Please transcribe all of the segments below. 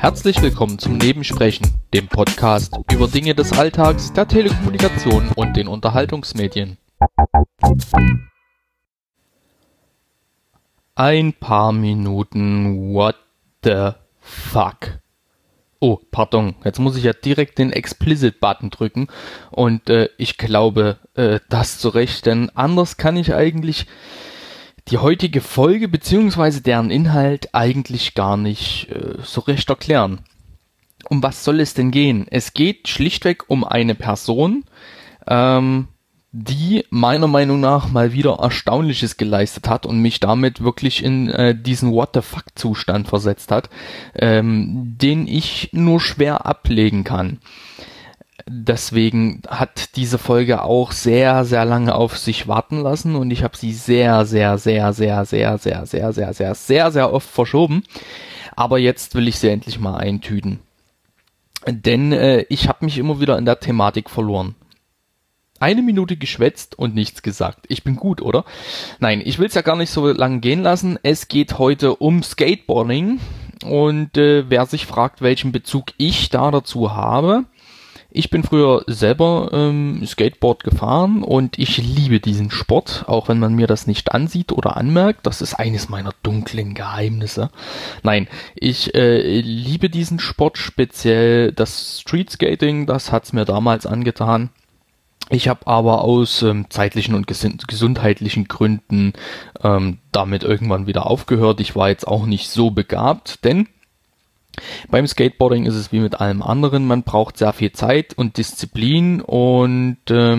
Herzlich willkommen zum Nebensprechen, dem Podcast über Dinge des Alltags, der Telekommunikation und den Unterhaltungsmedien. Ein paar Minuten what the fuck. Oh, pardon, jetzt muss ich ja direkt den Explicit-Button drücken und ich glaube, das zu Recht, denn anders kann ich eigentlich die heutige Folge bzw. deren Inhalt eigentlich gar nicht so recht erklären. Um was soll es denn gehen? Es geht schlichtweg um eine Person, die meiner Meinung nach mal wieder Erstaunliches geleistet hat und mich damit wirklich in diesen What-the-fuck-Zustand versetzt hat, den ich nur schwer ablegen kann. Deswegen hat diese Folge auch sehr, sehr lange auf sich warten lassen und ich habe sie sehr, sehr, sehr, sehr, sehr, sehr, sehr, sehr, sehr, sehr, sehr oft verschoben. Aber jetzt will ich sie endlich mal eintüten. Denn ich habe mich immer wieder in der Thematik verloren. 1 Minute geschwätzt und nichts gesagt. Ich bin gut, oder? Nein, ich will es ja gar nicht so lange gehen lassen. Es geht heute um Skateboarding. Und wer sich fragt, welchen Bezug ich da dazu habe: Ich bin früher selber Skateboard gefahren und ich liebe diesen Sport, auch wenn man mir das nicht ansieht oder anmerkt. Das ist eines meiner dunklen Geheimnisse. Nein, ich liebe diesen Sport, speziell das Street Skating, das hat's mir damals angetan. Ich habe aber aus zeitlichen und gesundheitlichen Gründen damit irgendwann wieder aufgehört. Ich war jetzt auch nicht so begabt, denn beim Skateboarding ist es wie mit allem anderen, man braucht sehr viel Zeit und Disziplin und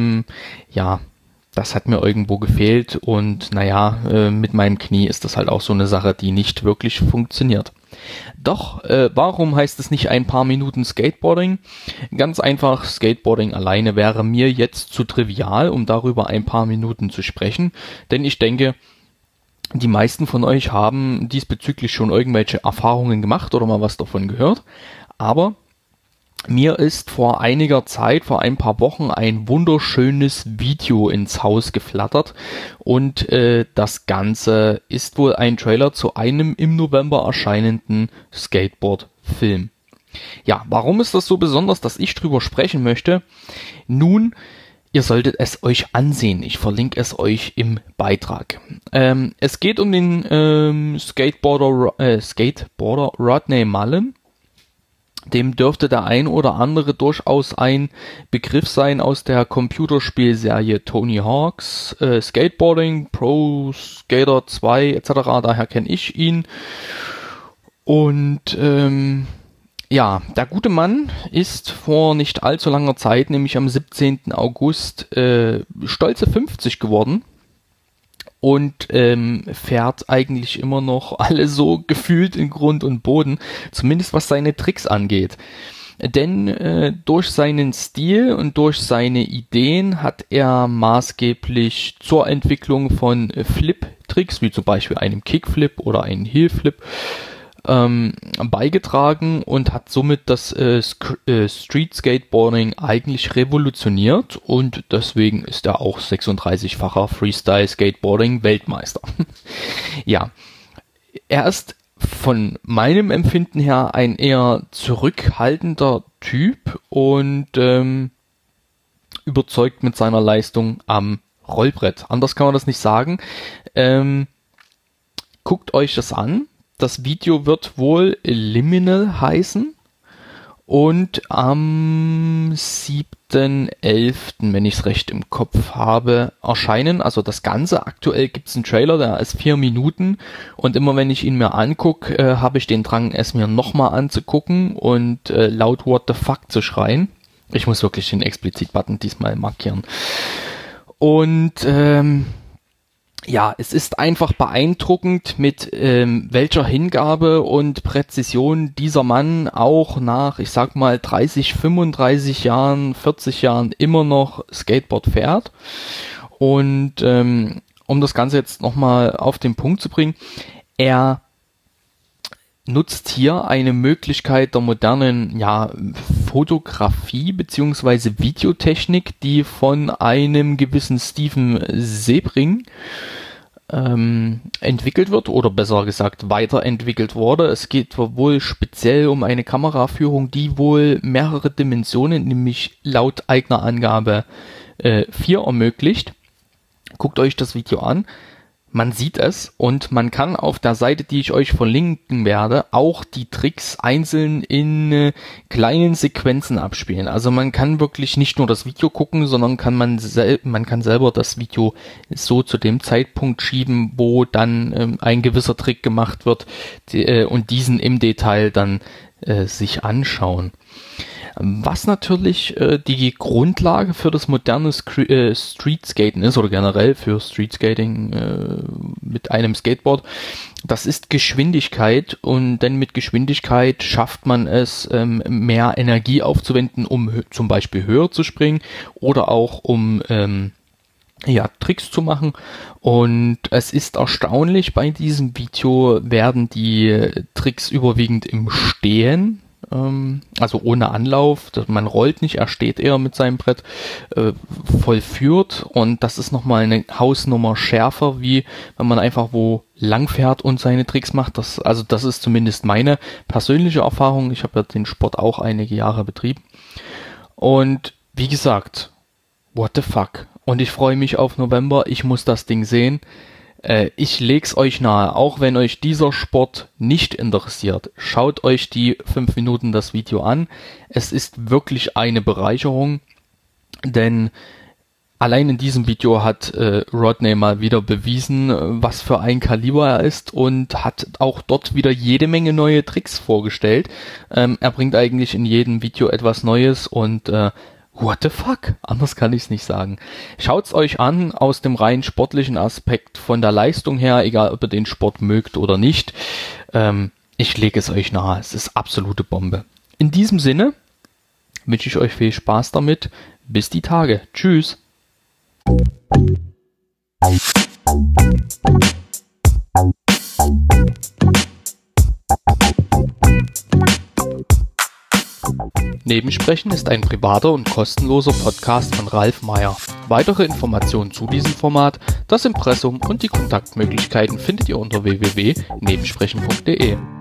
das hat mir irgendwo gefehlt und mit meinem Knie ist das halt auch so eine Sache, die nicht wirklich funktioniert. Doch, warum heißt es nicht ein paar Minuten Skateboarding? Ganz einfach, Skateboarding alleine wäre mir jetzt zu trivial, um darüber ein paar Minuten zu sprechen, denn ich denke, die meisten von euch haben diesbezüglich schon irgendwelche Erfahrungen gemacht oder mal was davon gehört. Aber mir ist vor einiger Zeit, vor ein paar Wochen, ein wunderschönes Video ins Haus geflattert. Und das Ganze ist wohl ein Trailer zu einem im November erscheinenden Skateboard-Film. Ja, warum ist das so besonders, dass ich drüber sprechen möchte? Nun, ihr solltet es euch ansehen. Ich verlinke es euch im Beitrag. Es geht um den Skateboarder Rodney Mullen. Dem dürfte der ein oder andere durchaus ein Begriff sein aus der Computerspielserie Tony Hawk's Skateboarding, Pro Skater 2 etc. Daher kenne ich ihn. Und der gute Mann ist vor nicht allzu langer Zeit, nämlich am 17. August, stolze 50 geworden und fährt eigentlich immer noch alle so gefühlt in Grund und Boden, zumindest was seine Tricks angeht. Denn durch seinen Stil und durch seine Ideen hat er maßgeblich zur Entwicklung von Flip-Tricks, wie zum Beispiel einem Kickflip oder einen Heelflip, beigetragen und hat somit das Street Skateboarding eigentlich revolutioniert und deswegen ist er auch 36-facher Freestyle Skateboarding Weltmeister. Ja, er ist von meinem Empfinden her ein eher zurückhaltender Typ und überzeugt mit seiner Leistung am Rollbrett. Anders kann man das nicht sagen. Guckt euch das an. Das Video wird wohl Liminal heißen und am 7.11., wenn ich es recht im Kopf habe, erscheinen. Also das Ganze, aktuell gibt es einen Trailer, der ist 4 Minuten und immer wenn ich ihn mir angucke, habe ich den Drang, es mir nochmal anzugucken und laut What the fuck zu schreien. Ich muss wirklich den Explizit-Button diesmal markieren. Und es ist einfach beeindruckend, mit welcher Hingabe und Präzision dieser Mann auch nach, ich sag mal, 30, 35 Jahren, 40 Jahren immer noch Skateboard fährt. Und um das Ganze jetzt nochmal auf den Punkt zu bringen, er nutzt hier eine Möglichkeit der modernen Fotografie bzw. Videotechnik, die von einem gewissen Steven Sebring entwickelt wird oder besser gesagt weiterentwickelt wurde. Es geht wohl speziell um eine Kameraführung, die wohl mehrere Dimensionen, nämlich laut eigener Angabe 4 ermöglicht. Guckt euch das Video an. Man sieht es und man kann auf der Seite, die ich euch verlinken werde, auch die Tricks einzeln in kleinen Sequenzen abspielen. Also man kann wirklich nicht nur das Video gucken, sondern man kann selber das Video so zu dem Zeitpunkt schieben, wo dann ein gewisser Trick gemacht wird und diesen im Detail dann sich anschauen. Was natürlich die Grundlage für das moderne Streetskaten ist oder generell für Streetskating mit einem Skateboard, das ist Geschwindigkeit, und denn mit Geschwindigkeit schafft man es, mehr Energie aufzuwenden, um zum Beispiel höher zu springen oder auch um Tricks zu machen. Und es ist erstaunlich, bei diesem Video werden die Tricks überwiegend im Stehen, also ohne Anlauf, man rollt nicht, er steht eher mit seinem Brett, vollführt, und das ist nochmal eine Hausnummer schärfer, wie wenn man einfach wo lang fährt und seine Tricks macht. Das ist zumindest meine persönliche Erfahrung. Ich habe ja den Sport auch einige Jahre betrieben. Und wie gesagt, what the fuck? Und ich freue mich auf November, ich muss das Ding sehen. Ich leg's euch nahe, auch wenn euch dieser Sport nicht interessiert, schaut euch die 5 Minuten das Video an. Es ist wirklich eine Bereicherung, denn allein in diesem Video hat Rodney mal wieder bewiesen, was für ein Kaliber er ist, und hat auch dort wieder jede Menge neue Tricks vorgestellt. Er bringt eigentlich in jedem Video etwas Neues und what the fuck? Anders kann ich es nicht sagen. Schaut's euch an aus dem rein sportlichen Aspekt, von der Leistung her, egal ob ihr den Sport mögt oder nicht. Ich lege es euch nahe. Es ist absolute Bombe. In diesem Sinne wünsche ich euch viel Spaß damit. Bis die Tage. Tschüss. Nebensprechen ist ein privater und kostenloser Podcast von Ralf Meyer. Weitere Informationen zu diesem Format, das Impressum und die Kontaktmöglichkeiten findet ihr unter www.nebensprechen.de.